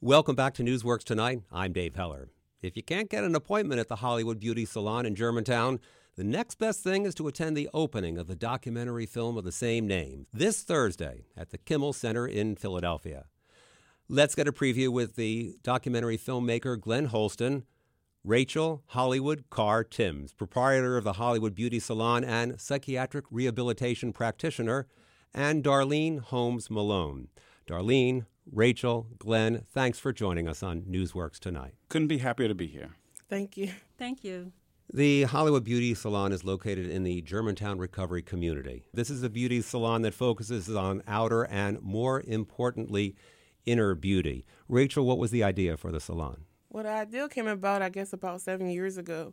Welcome back to Newsworks Tonight. I'm Dave Heller. If you can't get an appointment at the Hollywood Beauty Salon in Germantown, the next best thing is to attend the opening of the documentary film of the same name this Thursday at the Kimmel Center in Philadelphia. Let's get a preview with the documentary filmmaker Glenn Holston, Rachel Hollywood Carr Timms, proprietor of the Hollywood Beauty Salon and psychiatric rehabilitation practitioner, and Darlene Holmes Malone. Darlene, Rachel, Glenn, thanks for joining us on Newsworks Tonight. Couldn't be happier to be here. Thank you. Thank you. The Hollywood Beauty Salon is located in the Germantown recovery community. This is a beauty salon that focuses on outer and, more importantly, inner beauty. Rachel, what was the idea for the salon? Well, the idea came about, I guess, about 7 years ago.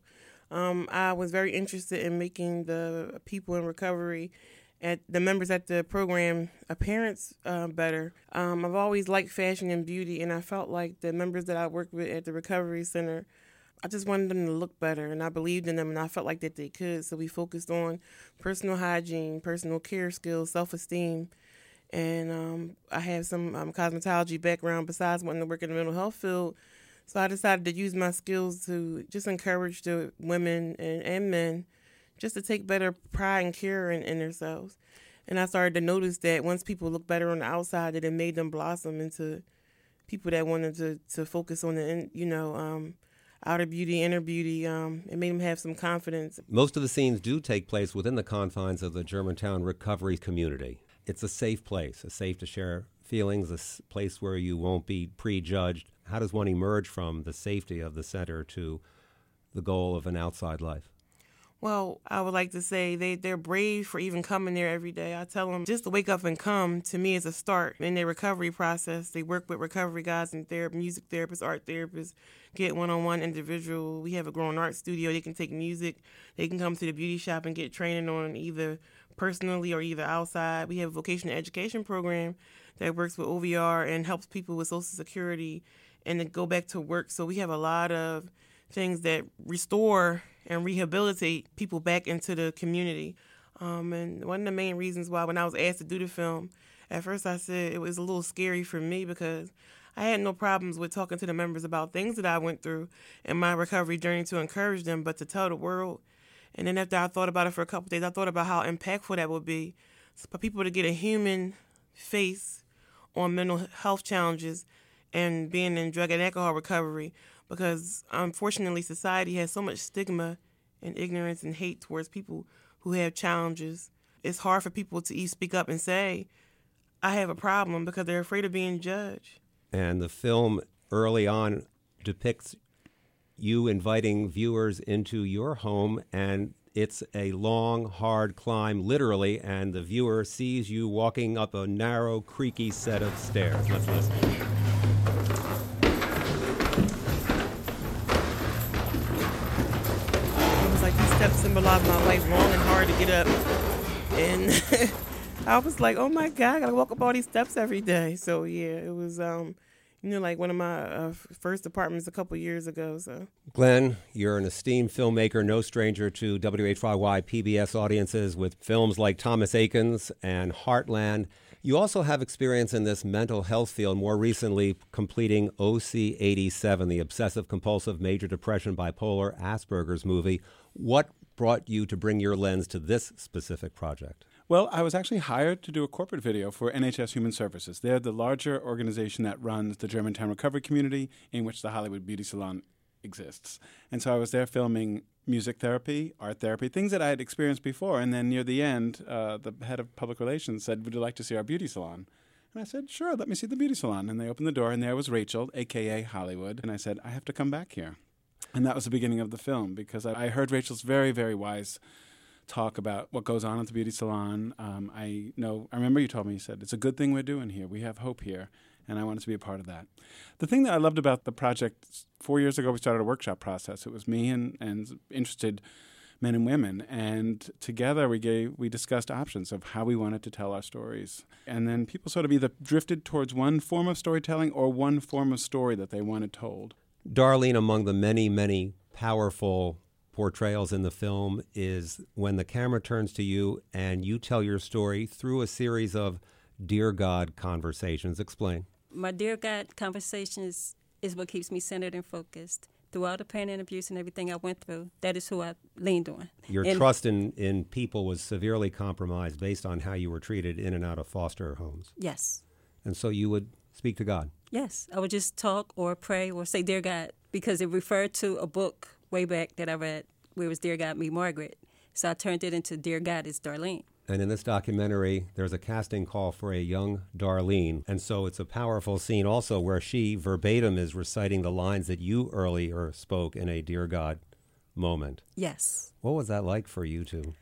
I was very interested in making the people in recovery and the members at the program appearance better. I've always liked fashion and beauty, and I felt like the members that I worked with at the recovery center, I just wanted them to look better, and I believed in them, and I felt like that they could. So we focused on personal hygiene, personal care skills, self-esteem, and I have some cosmetology background besides wanting to work in the mental health field. So I decided to use my skills to just encourage the women and men just to take better pride and care in themselves. And I started to notice that once people look better on the outside, that it made them blossom into people that wanted to focus on the, outer beauty, inner beauty. It made them have some confidence. Most of the scenes do take place within the confines of the Germantown recovery community. It's a safe place, safe to share feelings, a place where you won't be prejudged. How does one emerge from the safety of the center to the goal of an outside life? Well, I would like to say they're brave for even coming there every day. I tell them just to wake up and come, to me, is a start in their recovery process. They work with recovery guys and music therapists, art therapists, get one-on-one individual. We have a growing art studio. They can take music. They can come to the beauty shop and get training on either personally or either outside. We have a vocational education program that works with OVR and helps people with Social Security and to go back to work. So we have a lot of things that restore and rehabilitate people back into the community. And one of the main reasons why when I was asked to do the film, at first I said it was a little scary for me because I had no problems with talking to the members about things that I went through in my recovery journey to encourage them, but to tell the world. And then after I thought about it for a couple of days, I thought about how impactful that would be for people to get a human face on mental health challenges and being in drug and alcohol recovery, because unfortunately society has so much stigma and ignorance and hate towards people who have challenges. It's hard for people to speak up and say, I have a problem, because they're afraid of being judged. And the film early on depicts you inviting viewers into your home, and it's a long, hard climb, literally, and the viewer sees you walking up a narrow, creaky set of stairs. Let's listen. These steps symbolize my life, long and hard to get up. And I was like, oh my God, I gotta walk up all these steps every day. So yeah, it was, like one of my first apartments a couple years ago. So, Glenn, you're an esteemed filmmaker, no stranger to WHYY PBS audiences with films like Thomas Akins and Heartland. You also have experience in this mental health field, more recently completing OC87, the obsessive-compulsive major depression bipolar Asperger's movie. What brought you to bring your lens to this specific project? Well, I was actually hired to do a corporate video for NHS Human Services. They're the larger organization that runs the Germantown recovery community in which the Hollywood Beauty Salon exists. And so I was there filming music therapy, art therapy, things that I had experienced before. And then near the end, the head of public relations said, would you like to see our beauty salon? And I said, sure, let me see the beauty salon. And they opened the door, and there was Rachel, a.k.a. Hollywood. And I said, I have to come back here. And that was the beginning of the film, because I heard Rachel's very, very wise talk about what goes on at the beauty salon. I remember you told me, you said, it's a good thing we're doing here. We have hope here. And I wanted to be a part of that. The thing that I loved about the project, 4 years ago we started a workshop process. It was me and interested men and women. And together we discussed options of how we wanted to tell our stories. And then people sort of either drifted towards one form of storytelling or one form of story that they wanted told. Darlene, among the many, many powerful portrayals in the film is when the camera turns to you and you tell your story through a series of Dear God conversations. Explain. My Dear God conversation is what keeps me centered and focused. Through all the pain and abuse and everything I went through, that is who I leaned on. Your trust in people was severely compromised based on how you were treated in and out of foster homes. Yes. And so you would speak to God. Yes. I would just talk or pray or say, Dear God, because it referred to a book way back that I read where it was Dear God, Meet Margaret. So I turned it into Dear God, It's Darlene. And in this documentary, there's a casting call for a young Darlene. And so it's a powerful scene also where she verbatim is reciting the lines that you earlier spoke in a Dear God moment. Yes. What was that like for you to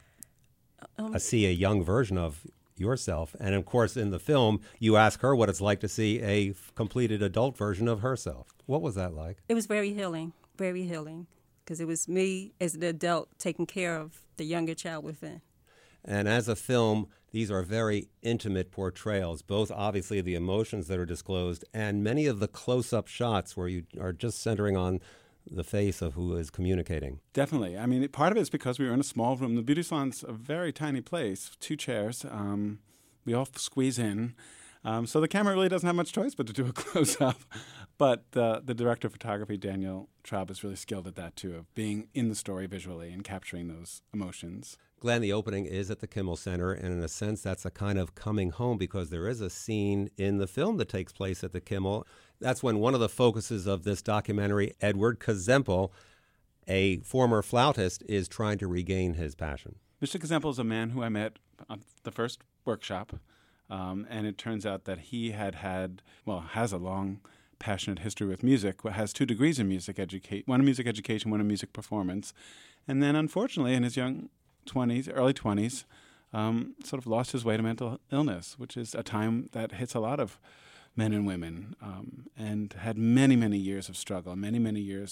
see a young version of yourself? And of course, in the film, you ask her what it's like to see a completed adult version of herself. What was that like? It was very healing, because it was me as an adult taking care of the younger child within. And as a film, these are very intimate portrayals, both obviously the emotions that are disclosed and many of the close-up shots where you are just centering on the face of who is communicating. Definitely. I mean, part of it is because we were in a small room. The beauty salon's a very tiny place, 2 chairs. We all squeeze in. So the camera really doesn't have much choice but to do a close-up. But the director of photography, Daniel Traub, is really skilled at that, too, of being in the story visually and capturing those emotions. Glenn, the opening is at the Kimmel Center, and in a sense, that's a kind of coming home because there is a scene in the film that takes place at the Kimmel. That's when one of the focuses of this documentary, Edward Kazempel, a former flautist, is trying to regain his passion. Mr. Kazempel is a man who I met on the first workshop, and it turns out that he has a long, passionate history with music, has 2 degrees in music education, one in music education, one in music performance. And then, unfortunately, in his early 20s, sort of lost his way to mental illness, which is a time that hits a lot of men and women, and had many, many years of struggle, many years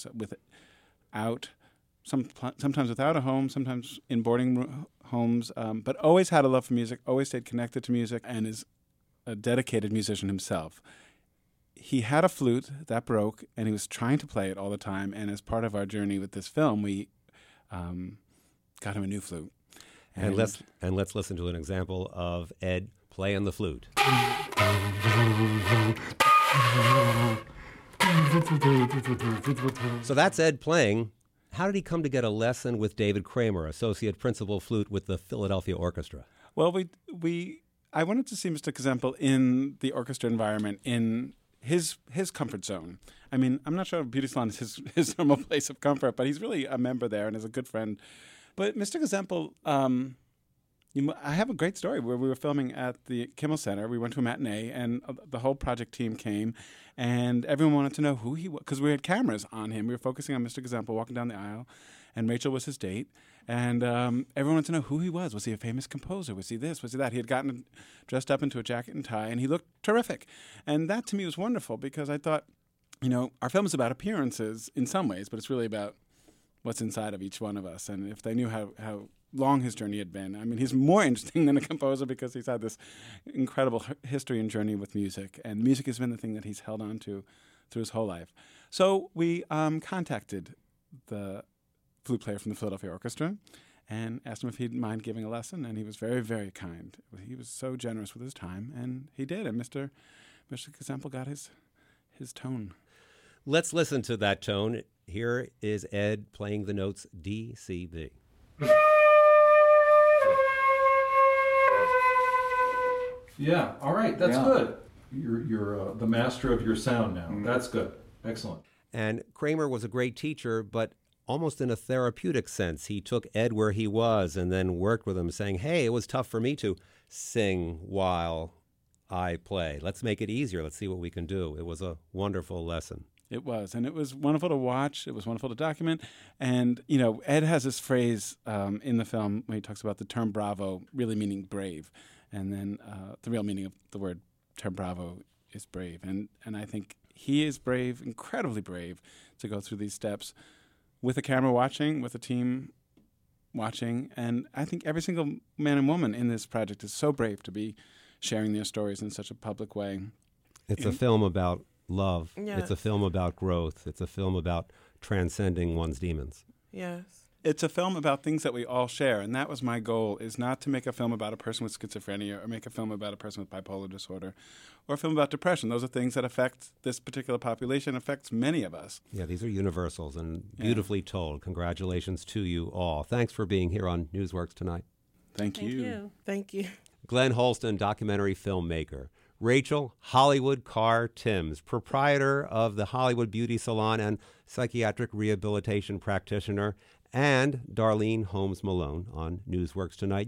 sometimes without a home, sometimes in boarding homes, but always had a love for music, always stayed connected to music, and is a dedicated musician himself. He had a flute that broke, and he was trying to play it all the time, and as part of our journey with this film, we got him a new flute. And let's listen to an example of Ed playing the flute. So that's Ed playing. How did he come to get a lesson with David Kramer, associate principal flute with the Philadelphia Orchestra? Well, I wanted to see Mr. Kazempel in the orchestra environment, in his comfort zone. I mean, I'm not sure if Beauty Salon is his normal place of comfort, but he's really a member there and is a good friend. But Mr. Kazempel, I have a great story where we were filming at the Kimmel Center. We went to a matinee, and the whole project team came, and everyone wanted to know who he was, because we had cameras on him. We were focusing on Mr. Kazempel walking down the aisle, and Rachel was his date. And everyone wanted to know who he was. Was he a famous composer? Was he this? Was he that? He had gotten dressed up into a jacket and tie, and he looked terrific. And that, to me, was wonderful, because I thought, our film is about appearances in some ways, but it's really about what's inside of each one of us. And if they knew how long his journey had been, I mean, he's more interesting than a composer because he's had this incredible history and journey with music. And music has been the thing that he's held on to through his whole life. So we contacted the flute player from the Philadelphia Orchestra and asked him if he'd mind giving a lesson, and he was very, very kind. He was so generous with his time, and he did. And Mr. Kazempel got his tone. Let's listen to that tone. Here is Ed playing the notes D, C, B. Yeah, all right, that's good. You're the master of your sound now. That's good. Excellent. And Kramer was a great teacher, but almost in a therapeutic sense. He took Ed where he was and then worked with him, saying, hey, it was tough for me to sing while I play. Let's make it easier. Let's see what we can do. It was a wonderful lesson. It was, and it was wonderful to watch. It was wonderful to document. And, Ed has this phrase in the film when he talks about the term bravo really meaning brave. And then the real meaning of the word term bravo is brave. And I think he is brave, incredibly brave, to go through these steps with a camera watching, with a team watching. And I think every single man and woman in this project is so brave to be sharing their stories in such a public way. It's a film about love. Yes. It's a film about growth. It's a film about transcending one's demons. Yes. It's a film about things that we all share, and that was my goal, is not to make a film about a person with schizophrenia or make a film about a person with bipolar disorder or a film about depression. Those are things that affect this particular population, affects many of us. Yeah, these are universals and beautifully told. Congratulations to you all. Thanks for being here on Newsworks tonight. Thank you. Thank you. Glenn Holston, documentary filmmaker. Rachel Hollywood Carr Timms, proprietor of the Hollywood Beauty Salon and psychiatric rehabilitation practitioner, and Darlene Holmes Malone on Newsworks Tonight.